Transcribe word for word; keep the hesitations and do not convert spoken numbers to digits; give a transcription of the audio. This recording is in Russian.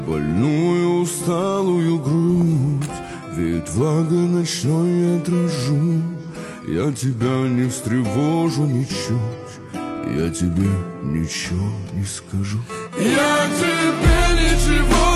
больную усталую грудь, ведь влагой ночной я дрожу. Я тебя не встревожу ничуть, я тебе ничего не скажу. Я тебе ничего